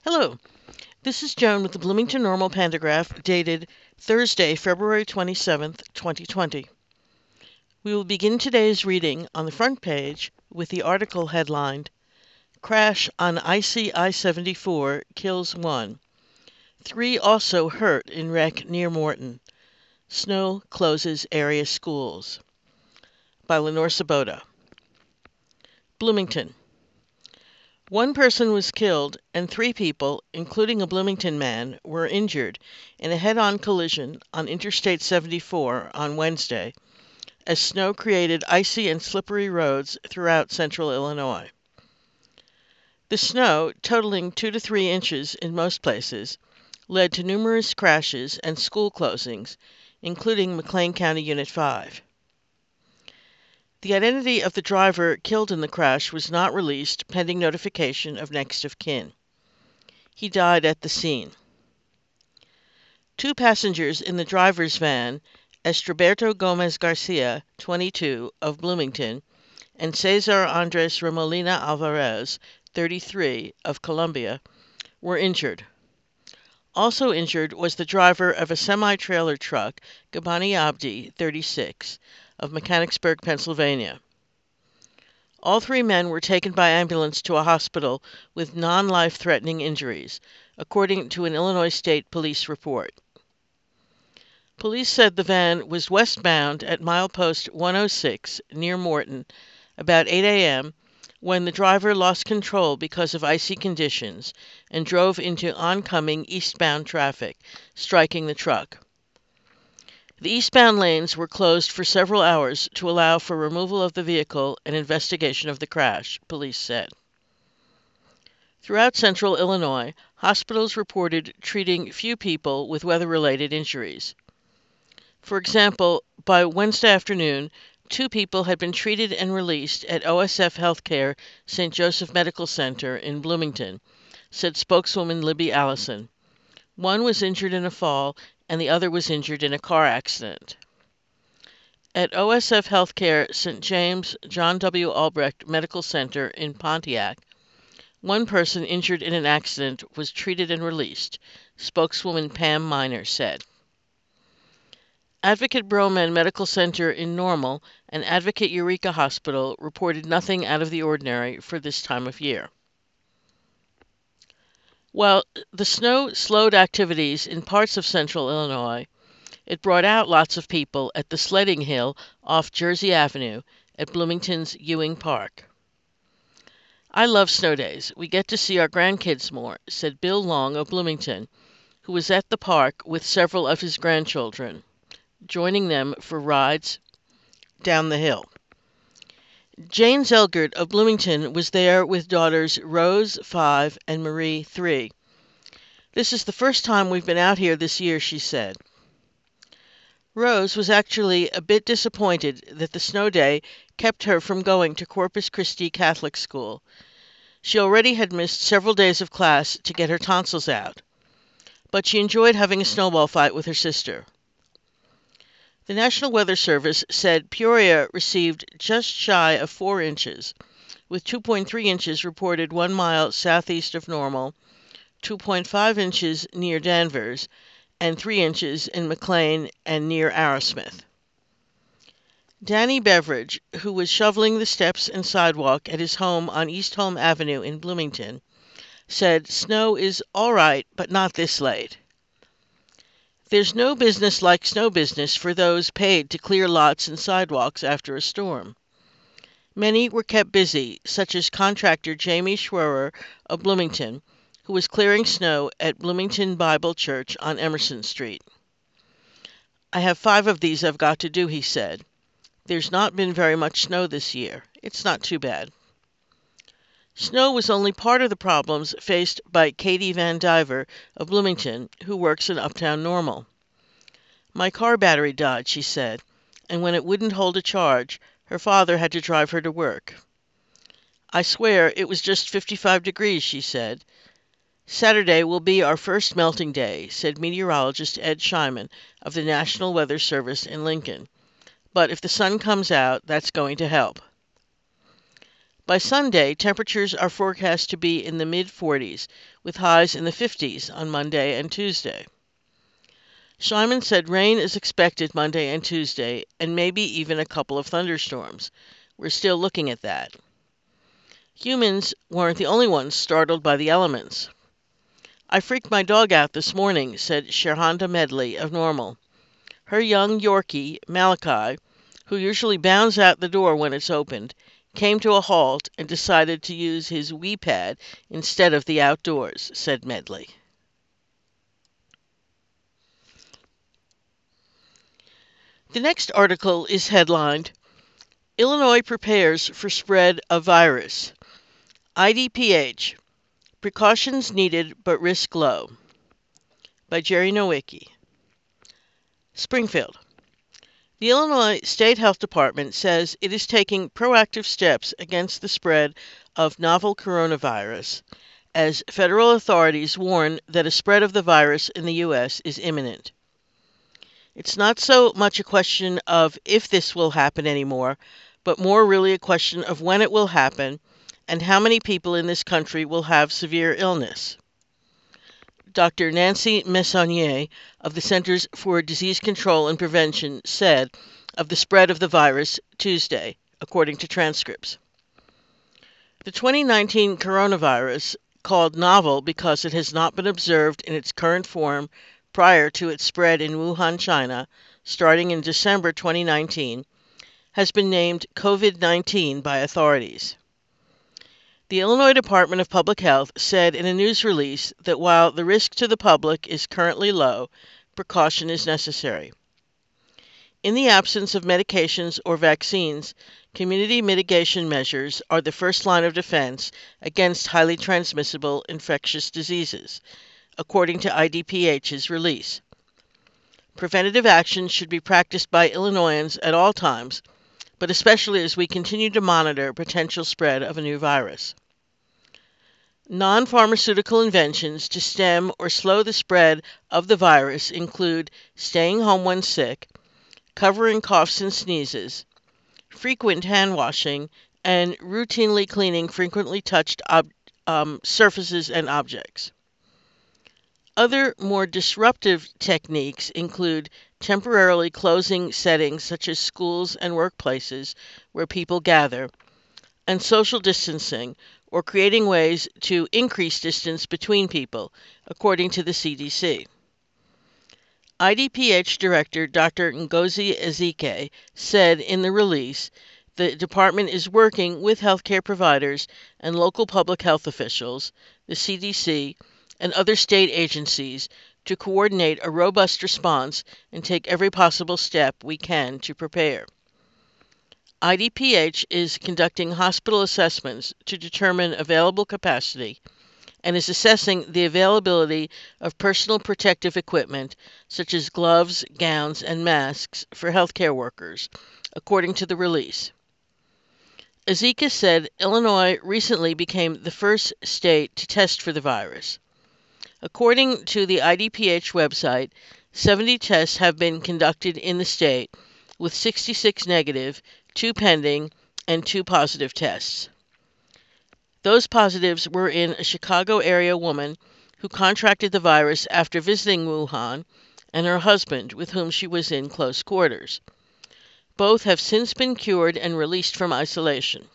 Hello, this is Joan with the Bloomington Normal Pandagraph dated Thursday, February 27th, 2020. We will begin today's reading on the front page with the article headlined, Crash on Icy I-74 Kills 1. 3 also hurt in wreck near Morton. Snow closes area schools. By Lenore Sabota. Bloomington. 1 person was killed and 3 people, including a Bloomington man, were injured in a head-on collision on Interstate 74 on Wednesday, as snow created icy and slippery roads throughout central Illinois. The snow, totaling 2 to 3 inches in most places, led to numerous crashes and school closings, including McLean County Unit 5. The identity of the driver killed in the crash was not released pending notification of next of kin. He died at the scene. 2 passengers in the driver's van, Estraberto Gomez Garcia, 22, of Bloomington, and Cesar Andres Remolina Alvarez, 33, of Columbia, were injured. Also injured was the driver of a semi-trailer truck, Gabani Abdi, 36, of Mechanicsburg, Pennsylvania. All 3 men were taken by ambulance to a hospital with non-life-threatening injuries, according to an Illinois State Police report. Police said the van was westbound at milepost 106 near Morton about 8 a.m. when the driver lost control because of icy conditions and drove into oncoming eastbound traffic, striking the truck. The eastbound lanes were closed for several hours to allow for removal of the vehicle and investigation of the crash, police said. Throughout central Illinois, hospitals reported treating few people with weather-related injuries. For example, by Wednesday afternoon, 2 people had been treated and released at OSF Healthcare St. Joseph Medical Center in Bloomington, said spokeswoman Libby Allison. 1 was injured in a fall and the other was injured in a car accident. At OSF Healthcare St. James John W. Albrecht Medical Center in Pontiac, 1 person injured in an accident was treated and released, spokeswoman Pam Miner said. Advocate Broman Medical Center in Normal and Advocate Eureka Hospital reported nothing out of the ordinary for this time of year. While the snow slowed activities in parts of central Illinois, it brought out lots of people at the sledding hill off Jersey Avenue at Bloomington's Ewing Park. I love snow days. We get to see our grandkids more, said Bill Long of Bloomington, who was at the park with several of his grandchildren, joining them for rides down the hill. Jane Zelgert of Bloomington was there with daughters Rose, 5, and Marie, 3. This is the first time we've been out here this year, she said. Rose was actually a bit disappointed that the snow day kept her from going to Corpus Christi Catholic School. She already had missed several days of class to get her tonsils out, but she enjoyed having a snowball fight with her sister. The National Weather Service said Peoria received just shy of 4 inches, with 2.3 inches reported 1 mile southeast of Normal, 2.5 inches near Danvers, and 3 inches in McLean and near Arrowsmith. Danny Beveridge, who was shoveling the steps and sidewalk at his home on East Home Avenue in Bloomington, said snow is all right, but not this late. There's no business like snow business for those paid to clear lots and sidewalks after a storm. Many were kept busy, such as contractor Jamie Schwerer of Bloomington, who was clearing snow at Bloomington Bible Church on Emerson Street. I have 5 of these I've got to do, he said. There's not been very much snow this year. It's not too bad. Snow was only part of the problems faced by Katie Van Diver of Bloomington, who works in Uptown Normal. My car battery died, she said, and when it wouldn't hold a charge, her father had to drive her to work. I swear it was just 55 degrees, she said. Saturday will be our first melting day, said meteorologist Ed Shyman of the National Weather Service in Lincoln. But if the sun comes out, that's going to help. By Sunday, temperatures are forecast to be in the mid-40s, with highs in the 50s on Monday and Tuesday. Schleiman said rain is expected Monday and Tuesday, and maybe even a couple of thunderstorms. We're still looking at that. Humans weren't the only ones startled by the elements. I freaked my dog out this morning, said Sherhanda Medley of Normal. Her young Yorkie, Malachi, who usually bounds out the door when it's opened, came to a halt and decided to use his wee pad instead of the outdoors, said Medley. The next article is headlined, Illinois Prepares for Spread of Virus. IDPH, Precautions Needed but Risk Low, by Jerry Nowicki. Springfield. The Illinois State Health Department says it is taking proactive steps against the spread of novel coronavirus, as federal authorities warn that a spread of the virus in the U.S. is imminent. It's not so much a question of if this will happen anymore, but more really a question of when it will happen and how many people in this country will have severe illness. Dr. Nancy Messonnier of the Centers for Disease Control and Prevention said of the spread of the virus Tuesday, according to transcripts. The 2019 coronavirus, called novel because it has not been observed in its current form prior to its spread in Wuhan, China, starting in December 2019, has been named COVID-19 by authorities. The Illinois Department of Public Health said in a news release that while the risk to the public is currently low, precaution is necessary. In the absence of medications or vaccines, community mitigation measures are the first line of defense against highly transmissible infectious diseases, according to IDPH's release. Preventative action should be practiced by Illinoisans at all times, but especially as we continue to monitor potential spread of a new virus. Non-pharmaceutical inventions to stem or slow the spread of the virus include staying home when sick, covering coughs and sneezes, frequent hand washing, and routinely cleaning frequently touched surfaces and objects. Other more disruptive techniques include temporarily closing settings such as schools and workplaces where people gather, and social distancing, or creating ways to increase distance between people, according to the CDC. IDPH Director Dr. Ngozi Ezike said in the release the department is working with healthcare providers and local public health officials, the CDC, and other state agencies to coordinate a robust response and take every possible step we can to prepare. IDPH is conducting hospital assessments to determine available capacity and is assessing the availability of personal protective equipment such as gloves, gowns, and masks for healthcare workers, according to the release. Ezeka said Illinois recently became the first state to test for the virus. According to the IDPH website, 70 tests have been conducted in the state, with 66 negative, 2 pending, and 2 positive tests. Those positives were in a Chicago area woman who contracted the virus after visiting Wuhan and her husband, with whom she was in close quarters. Both have since been cured and released from isolation.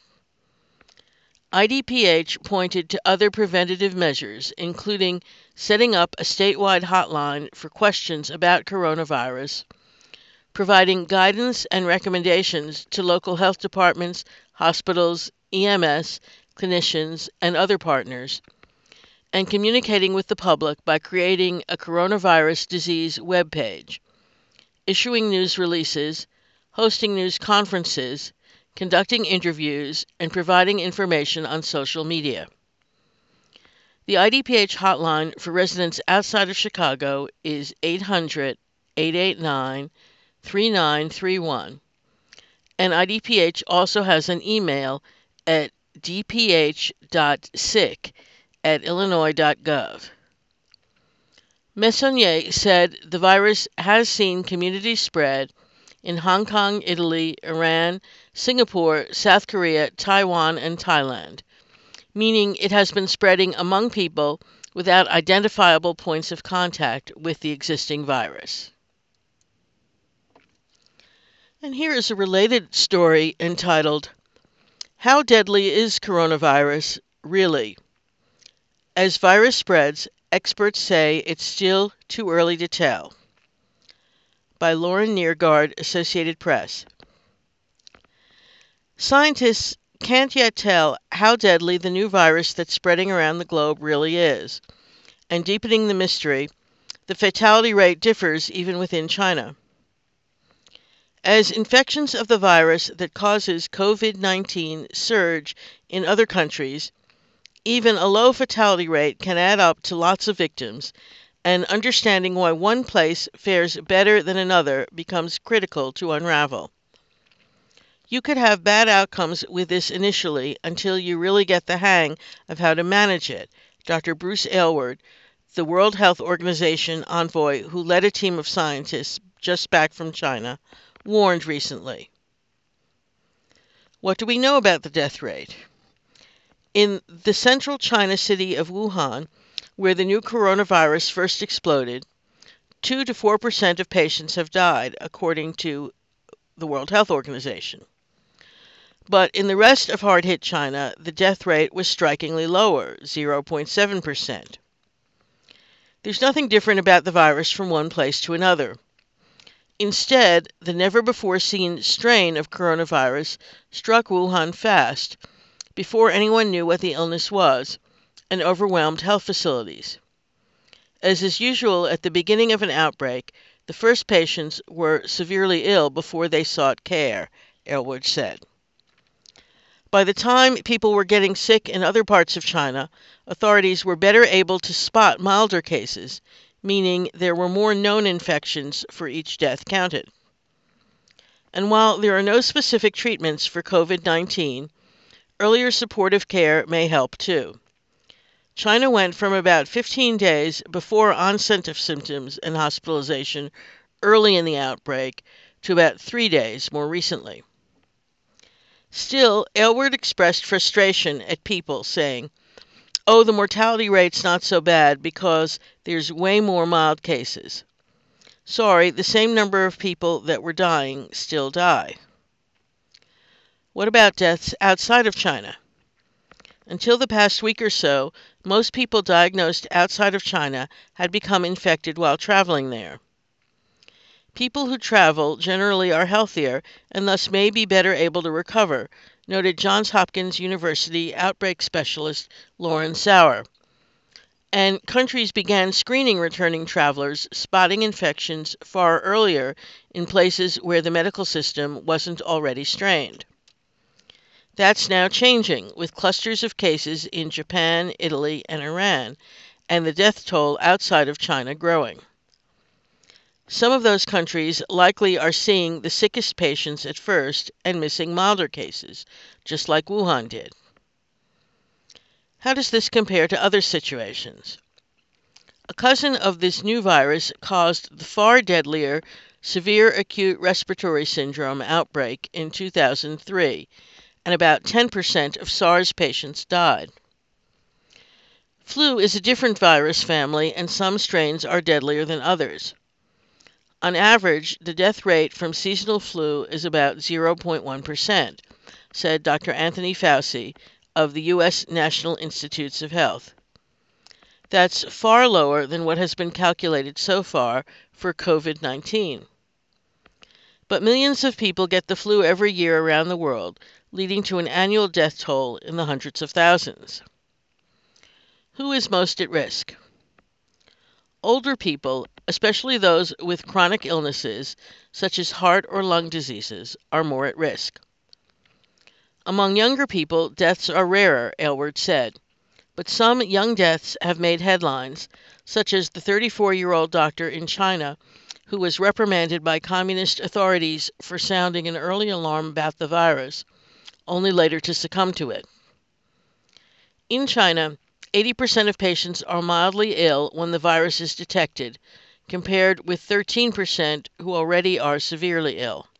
IDPH pointed to other preventative measures, including setting up a statewide hotline for questions about coronavirus, providing guidance and recommendations to local health departments, hospitals, EMS, clinicians, and other partners, and communicating with the public by creating a coronavirus disease webpage, issuing news releases, hosting news conferences, conducting interviews, and providing information on social media. The IDPH hotline for residents outside of Chicago is 800-889-3931, and IDPH also has an email at dph.sick@illinois.gov. Messonnier said the virus has seen community spread in Hong Kong, Italy, Iran, Singapore, South Korea, Taiwan, and Thailand, meaning it has been spreading among people without identifiable points of contact with the existing virus. And here is a related story entitled, "How Deadly is Coronavirus Really?" As virus spreads, experts say it's still too early to tell. By Lauren Neergaard, Associated Press. Scientists can't yet tell how deadly the new virus that's spreading around the globe really is. And deepening the mystery, the fatality rate differs even within China. As infections of the virus that causes COVID-19 surge in other countries, even a low fatality rate can add up to lots of victims, and understanding why one place fares better than another becomes critical to unravel. You could have bad outcomes with this initially until you really get the hang of how to manage it, Dr. Bruce Aylward, the World Health Organization envoy who led a team of scientists just back from China, warned recently. What do we know about the death rate? In the central China city of Wuhan, where the new coronavirus first exploded, 2 to 4% of patients have died, according to the World Health Organization. But in the rest of hard-hit China, the death rate was strikingly lower, 0.7%. There's nothing different about the virus from one place to another. Instead, the never-before-seen strain of coronavirus struck Wuhan fast, before anyone knew what the illness was, and overwhelmed health facilities. As is usual at the beginning of an outbreak, the first patients were severely ill before they sought care, Aylward said. By the time people were getting sick in other parts of China, authorities were better able to spot milder cases, meaning there were more known infections for each death counted. And while there are no specific treatments for COVID-19, earlier supportive care may help too. China went from about 15 days before onset of symptoms and hospitalization early in the outbreak to about 3 days more recently. Still, Aylward expressed frustration at people, saying, "Oh, the mortality rate's not so bad because there's way more mild cases. Sorry, the same number of people that were dying still die." What about deaths outside of China? Until the past week or so, most people diagnosed outside of China had become infected while traveling there. People who travel generally are healthier and thus may be better able to recover, noted Johns Hopkins University outbreak specialist Lauren Sauer. And countries began screening returning travelers, spotting infections far earlier in places where the medical system wasn't already strained. That's now changing, with clusters of cases in Japan, Italy, and Iran, and the death toll outside of China growing. Some of those countries likely are seeing the sickest patients at first and missing milder cases, just like Wuhan did. How does this compare to other situations? A cousin of this new virus caused the far deadlier severe acute respiratory syndrome outbreak in 2003, and about 10% of SARS patients died. Flu is a different virus family, and some strains are deadlier than others. On average, the death rate from seasonal flu is about 0.1%, said Dr. Anthony Fauci of the U.S. National Institutes of Health. That's far lower than what has been calculated so far for COVID-19. But millions of people get the flu every year around the world, leading to an annual death toll in the hundreds of thousands. Who is most at risk? Older people, especially those with chronic illnesses, such as heart or lung diseases, are more at risk. Among younger people, deaths are rarer, Aylward said, but some young deaths have made headlines, such as the 34-year-old doctor in China who was reprimanded by communist authorities for sounding an early alarm about the virus, only later to succumb to it. In China, 80% of patients are mildly ill when the virus is detected, compared with 13% who already are severely ill.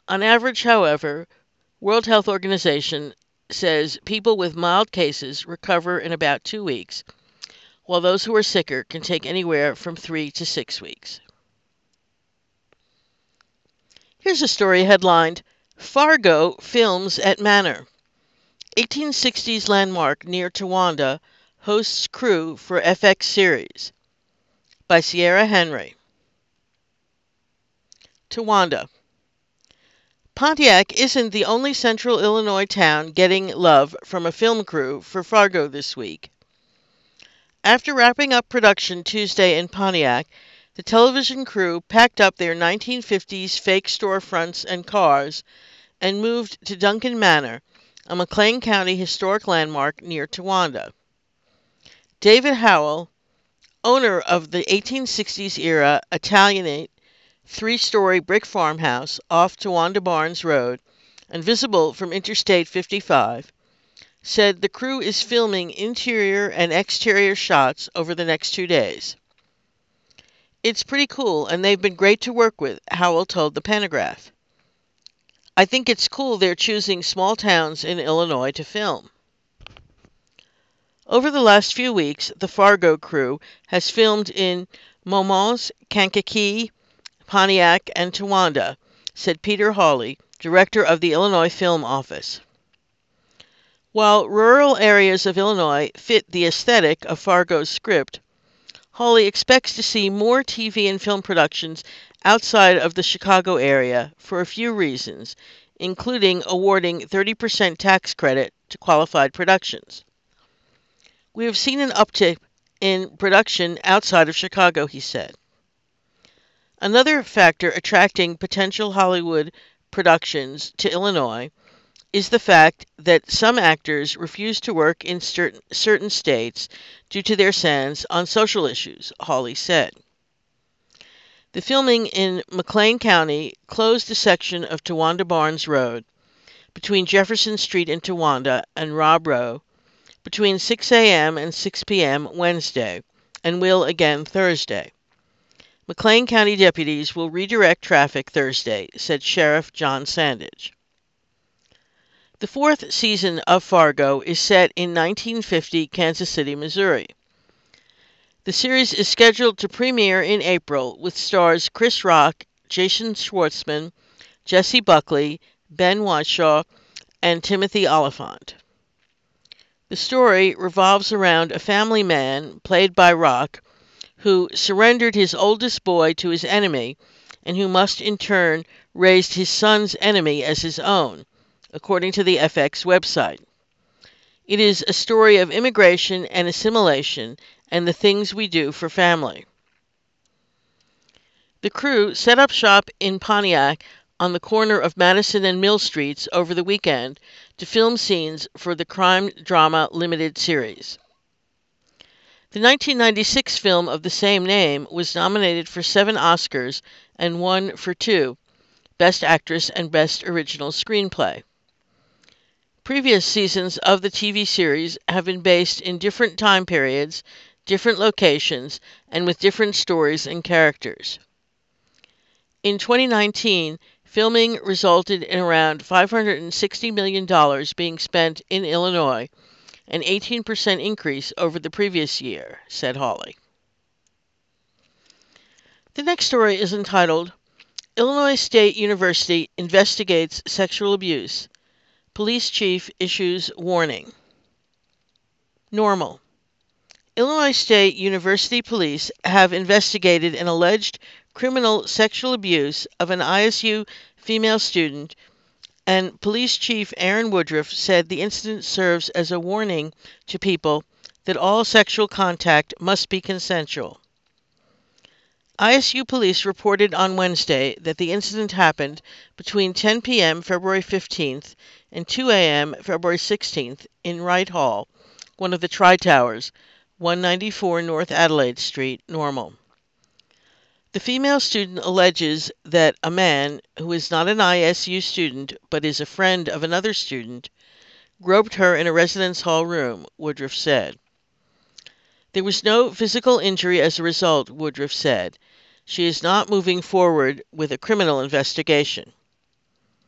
On average, however, World Health Organization says people with mild cases recover in about 2 weeks, while those who are sicker can take anywhere from 3 to 6 weeks. Here's a story headlined, Fargo Films at Manor. 1860s landmark near Towanda hosts crew for FX series, by Sierra Henry. Towanda. Pontiac isn't the only central Illinois town getting love from a film crew for Fargo this week. After wrapping up production Tuesday in Pontiac, the television crew packed up their 1950s fake storefronts and cars and moved to Duncan Manor, a McLean County historic landmark near Towanda. David Howell, owner of the 1860s-era Italianate three-story brick farmhouse off Towanda Barnes Road and visible from Interstate 55, said the crew is filming interior and exterior shots over the next 2 days. It's pretty cool, and they've been great to work with, Howell told the Panagraph. I think it's cool they're choosing small towns in Illinois to film. Over the last few weeks, the Fargo crew has filmed in Momon's, Kankakee, Pontiac, and Towanda, said Peter Hawley, director of the Illinois Film Office. While rural areas of Illinois fit the aesthetic of Fargo's script, Hawley expects to see more TV and film productions outside of the Chicago area for a few reasons, including awarding 30% tax credit to qualified productions. We have seen an uptick in production outside of Chicago, he said. Another factor attracting potential Hollywood productions to Illinois is the fact that some actors refuse to work in certain states due to their stance on social issues, Hawley said. The filming in McLean County closed a section of Towanda Barnes Road between Jefferson Street in Towanda and Robb Row between 6 a.m. and 6 p.m. Wednesday, and will again Thursday. McLean County deputies will redirect traffic Thursday, said Sheriff John Sandage. The fourth season of Fargo is set in 1950 Kansas City, Missouri. The series is scheduled to premiere in April with stars Chris Rock, Jason Schwartzman, Jessie Buckley, Ben Whishaw, and Timothy Olyphant. The story revolves around a family man, played by Rock, who surrendered his oldest boy to his enemy and who must in turn raise his son's enemy as his own, according to the FX website. It is a story of immigration and assimilation and the things we do for family. The crew set up shop in Pontiac on the corner of Madison and Mill Streets over the weekend to film scenes for the crime drama limited series. The 1996 film of the same name was nominated for 7 Oscars and won for 2, Best Actress and Best Original Screenplay. Previous seasons of the TV series have been based in different time periods, different locations, and with different stories and characters. In 2019, filming resulted in around $560 million being spent in Illinois, an 18% increase over the previous year, said Hawley. The next story is entitled, Illinois State University Investigates Sexual Abuse. Police Chief Issues Warning. Normal. Illinois State University police have investigated an alleged criminal sexual abuse of an ISU female student, and Police Chief Aaron Woodruff said the incident serves as a warning to people that all sexual contact must be consensual. ISU police reported on Wednesday that the incident happened between 10 p.m. February 15th and 2 a.m. February 16th in Wright Hall, one of the Tri-Towers, 194 North Adelaide Street, Normal. The female student alleges that a man, who is not an ISU student but is a friend of another student, groped her in a residence hall room, Woodruff said. There was no physical injury as a result, Woodruff said. She is not moving forward with a criminal investigation.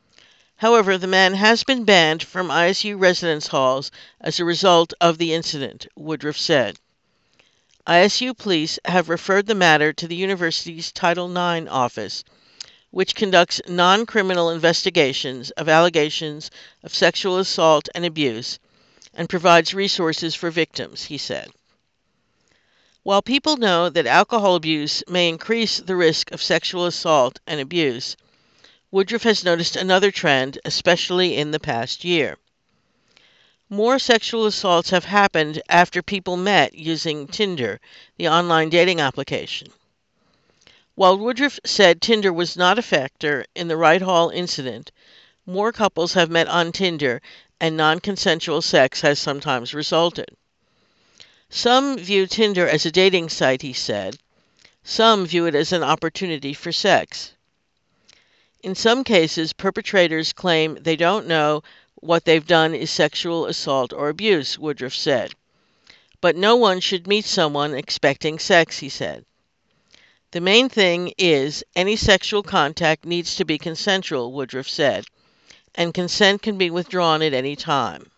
However, the man has been banned from ISU residence halls as a result of the incident, Woodruff said. ISU police have referred the matter to the university's Title IX office, which conducts non-criminal investigations of allegations of sexual assault and abuse and provides resources for victims, he said. While people know that alcohol abuse may increase the risk of sexual assault and abuse, Woodruff has noticed another trend, especially in the past year. More sexual assaults have happened after people met using Tinder, the online dating application. While Woodruff said Tinder was not a factor in the Wright Hall incident, more couples have met on Tinder and non-consensual sex has sometimes resulted. Some view Tinder as a dating site, he said. Some view it as an opportunity for sex. In some cases, perpetrators claim they don't know what they've done is sexual assault or abuse, Woodruff said. But no one should meet someone expecting sex, he said. The main thing is any sexual contact needs to be consensual, Woodruff said, and consent can be withdrawn at any time.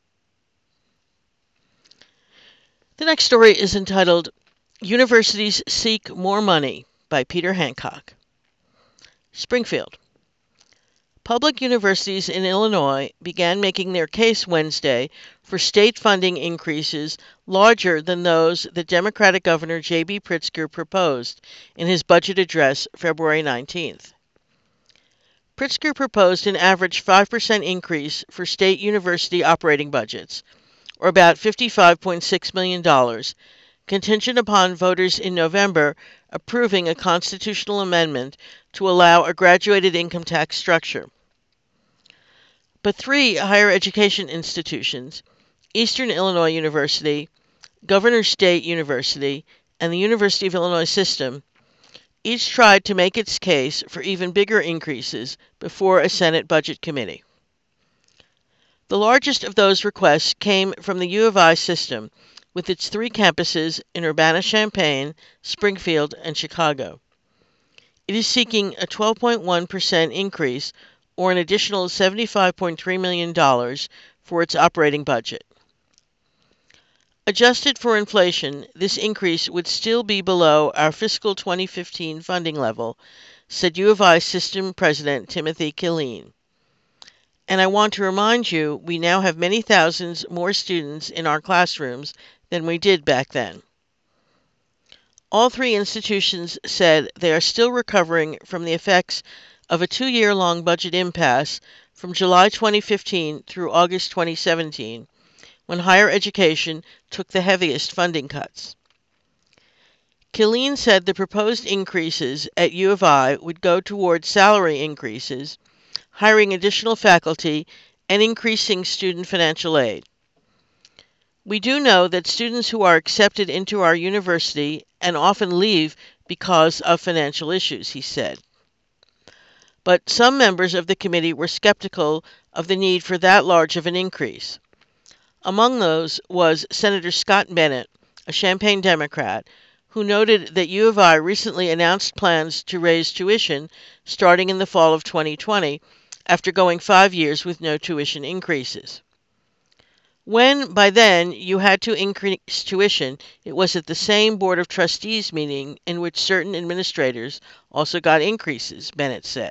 The next story is entitled Universities Seek More Money by Peter Hancock. Springfield. Public universities in Illinois began making their case Wednesday for state funding increases larger than those that Democratic Governor J.B. Pritzker proposed in his budget address February 19th. Pritzker proposed an average 5% increase for state university operating budgets, or about $55.6 million, contingent upon voters in November approving a constitutional amendment to allow a graduated income tax structure. But three higher education institutions, Eastern Illinois University, Governors State University, and the University of Illinois System, each tried to make its case for even bigger increases before a Senate Budget Committee. The largest of those requests came from the U of I system, with its three campuses in Urbana-Champaign, Springfield, and Chicago. It is seeking a 12.1% increase, or an additional $75.3 million for its operating budget. Adjusted for inflation, this increase would still be below our fiscal 2015 funding level, said U of I System President Timothy Killeen. And I want to remind you, we now have many thousands more students in our classrooms than we did back then. All three institutions said they are still recovering from the effects of a 2-year-long budget impasse from July 2015 through August 2017, when higher education took the heaviest funding cuts. Killeen said the proposed increases at U of I would go toward salary increases, hiring additional faculty, and increasing student financial aid. We do know that students who are accepted into our university and often leave because of financial issues, he said. But some members of the committee were skeptical of the need for that large of an increase. Among those was Senator Scott Bennett, a Champaign Democrat, who noted that U of I recently announced plans to raise tuition starting in the fall of 2020 after going 5 years with no tuition increases. When, by then, you had to increase tuition, it was at the same Board of Trustees meeting in which certain administrators also got increases, Bennett said.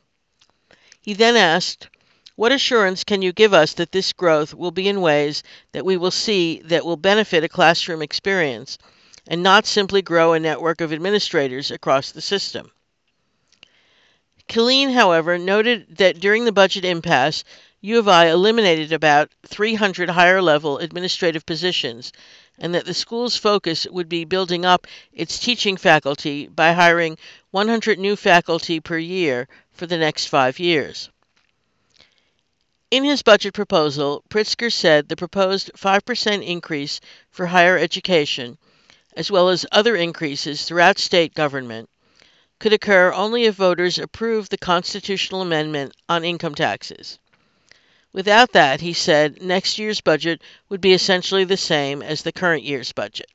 He then asked, "What assurance can you give us that this growth will be in ways that we will see that will benefit a classroom experience and not simply grow a network of administrators across the system?" Killeen, however, noted that during the budget impasse, U of I eliminated about 300 higher-level administrative positions, and that the school's focus would be building up its teaching faculty by hiring 100 new faculty per year for the next 5 years. In his budget proposal, Pritzker said the proposed 5% increase for higher education, as well as other increases throughout state government, could occur only if voters approve the constitutional amendment on income taxes. Without that, he said, next year's budget would be essentially the same as the current year's budget.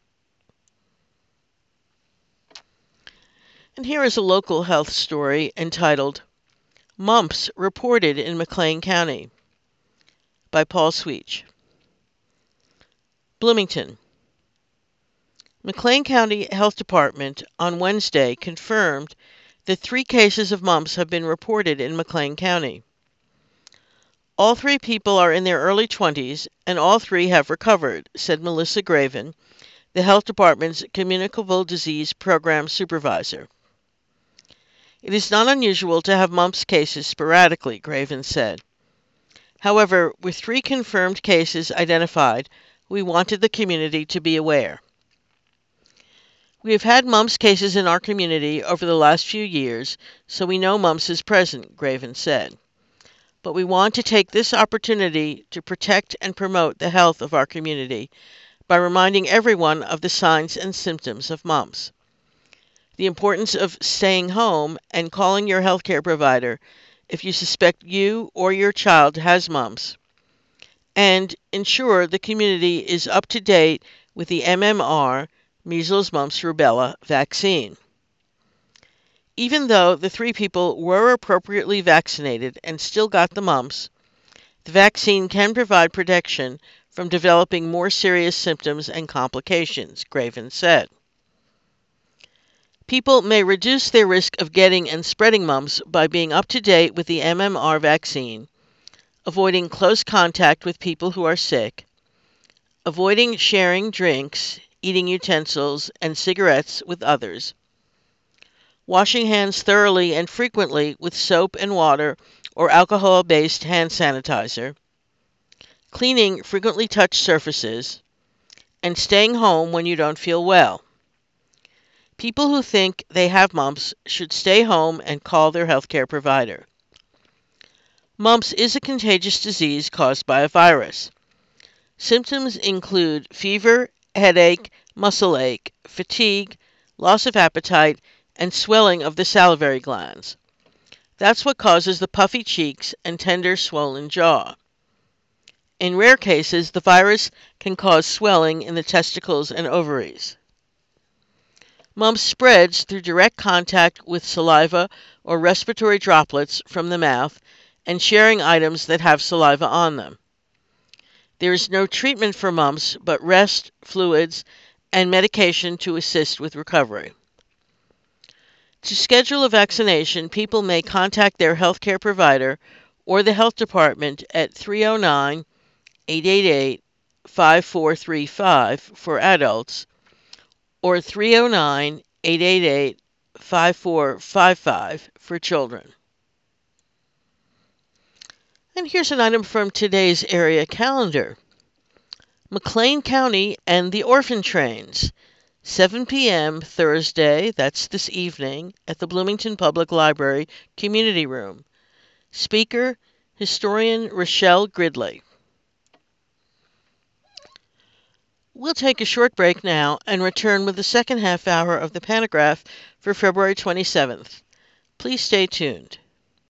And here is a local health story entitled, Mumps reported in McLean County by Paul Sweech. Bloomington. McLean County Health Department on Wednesday confirmed that 3 cases of mumps have been reported in McLean County. All 3 people are in their early 20s, and all 3 have recovered, said Melissa Graven, the health department's communicable disease program supervisor. It is not unusual to have mumps cases sporadically, Graven said. However, with 3 confirmed cases identified, we wanted the community to be aware. We have had mumps cases in our community over the last few years, so we know mumps is present, Graven said. But we want to take this opportunity to protect and promote the health of our community by reminding everyone of the signs and symptoms of mumps. The importance of staying home and calling your healthcare provider if you suspect you or your child has mumps, and ensure the community is up to date with the MMR, measles, mumps, rubella vaccine. Even though the 3 people were appropriately vaccinated and still got the mumps, the vaccine can provide protection from developing more serious symptoms and complications, Graven said. People may reduce their risk of getting and spreading mumps by being up to date with the MMR vaccine, avoiding close contact with people who are sick, avoiding sharing drinks, eating utensils, and cigarettes with others, washing hands thoroughly and frequently with soap and water or alcohol-based hand sanitizer, cleaning frequently touched surfaces, and staying home when you don't feel well. People who think they have mumps should stay home and call their healthcare provider. Mumps is a contagious disease caused by a virus. Symptoms include fever, headache, muscle ache, fatigue, loss of appetite, and swelling of the salivary glands. That's what causes the puffy cheeks and tender, swollen jaw. In rare cases, the virus can cause swelling in the testicles and ovaries. Mumps spreads through direct contact with saliva or respiratory droplets from the mouth and sharing items that have saliva on them. There is no treatment for mumps but rest, fluids, and medication to assist with recovery. To schedule a vaccination, people may contact their healthcare provider or the health department at 309-888-5435 for adults or 309-888-5455 for children. And here's an item from today's area calendar. McLean County and the Orphan Trains, 7 p.m. Thursday, that's this evening, at the Bloomington Public Library Community Room. Speaker, historian Rochelle Gridley. We'll take a short break now and return with the second half hour of the Pantograph for February 27th. Please stay tuned.